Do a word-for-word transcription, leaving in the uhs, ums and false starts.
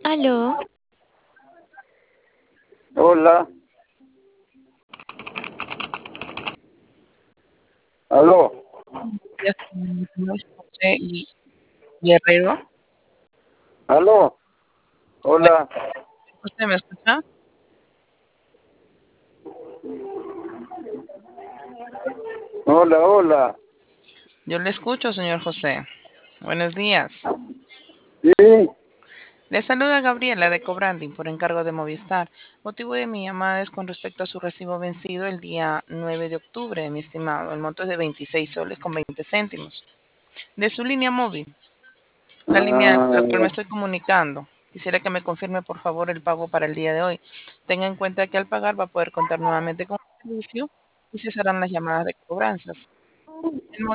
Aló, Hola, aló, Días con José y Guerrero. aló, Bueno, hola, ¿usted me escucha? hola, hola. Yo le escucho, señor José. Buenos días. Sí, Le saluda Gabriela de Cobranding por encargo de Movistar. Motivo de mi llamada es con respecto a su recibo vencido el día nueve de octubre, mi estimado. El monto es de veintiséis soles con veinte céntimos. De su línea móvil, la línea a la cual me ah, estoy comunicando. Quisiera que me confirme, por favor, el pago para el día de hoy. Tenga en cuenta que al pagar va a poder contar nuevamente con el servicio y cesarán las llamadas de cobranzas. El